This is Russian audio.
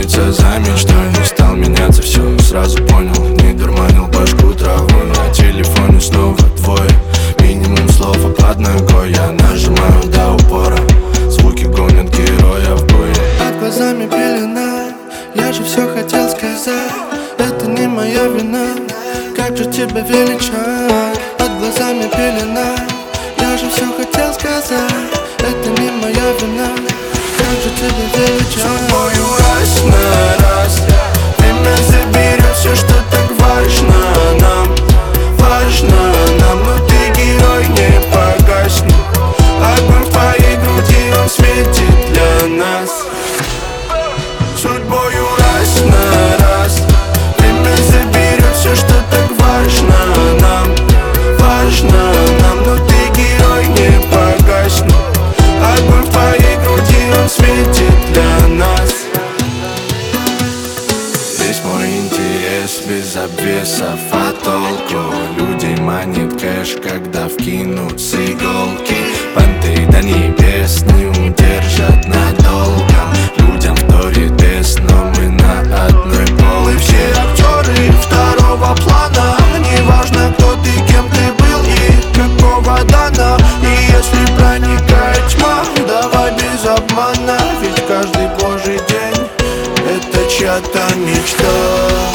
охотиться за мечтой. Не стал меняться, все сразу понял. Не дурманил башку травой. На телефоне снова двое, минимум слова под ногой. Я нажимаю до упора, звуки гонят героя в бой. Под глазами пелена, я же все хотел сказать. Это не моя вина, как же тебя величать. Под глазами пелена, я же все хотел сказать. Это не моя вина, как же тебя величать. Судьбою раз на раз время заберет все, что так важно нам. Важно нам, но ты герой, не погаснет. Огонь в твоей груди, он светит для нас. Судьбою раз на раз время заберет все, что так важно нам. Важно нам, но ты герой, не погаснет. Огонь в твоей груди, он светит для нас. Весь мой интерес без обвесов, а толку? Людей манит кэш, когда вкинут с иголки. Понты до небес не удержат надолго. Людям вторит бес, но мы на одной поле. Все актеры второго плана. Неважно, кто ты, кем ты был и какого дана. И если проникает тьма, давай без обмана. Ведь каждый божий день — это чья-то мечта.